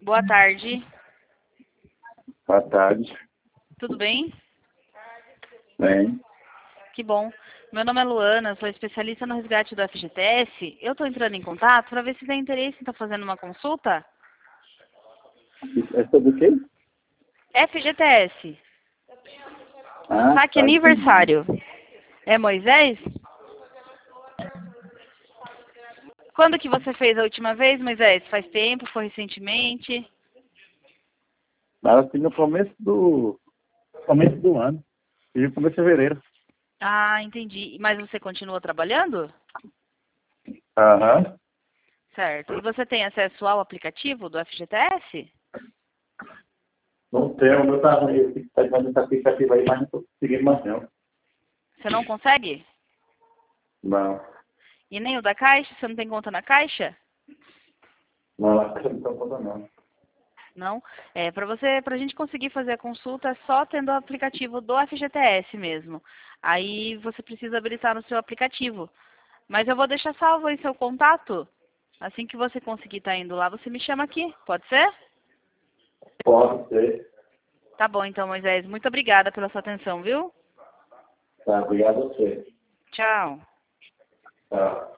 Boa tarde. Boa tarde. Tudo bem? Bem, Que bom. Meu nome é Luana, sou especialista no resgate do FGTS. Eu estou entrando em contato para ver se tem interesse em estar fazendo uma consulta. é sobre o quê? FGTS. Ah, Saque tá, aniversário. É Moisés? Quando que você fez a última vez, Moisés? Faz tempo? Foi recentemente? mas assim no começo do ano. E no começo de fevereiro. Ah, entendi. Mas você continua trabalhando? Aham. Certo. E você tem acesso ao aplicativo do FGTS? Não sei, o meu tá meio que tá fazendo essa aplicativa aí, mas não tô conseguindo mais não. Você não consegue? Não. E nem o da Caixa? Você não tem conta na Caixa? Não, acho que não tô contando não. Não. Pra gente conseguir fazer a consulta é só tendo o aplicativo do FGTS mesmo. Aí você precisa habilitar no seu aplicativo. Mas eu vou deixar salvo aí seu contato. Assim que você conseguir estar indo lá, você me chama aqui. Pode ser? Pode ser. Tá bom, então, Moisés. Muito obrigada pela sua atenção, viu? Tá, obrigado a você. Tchau. Tá.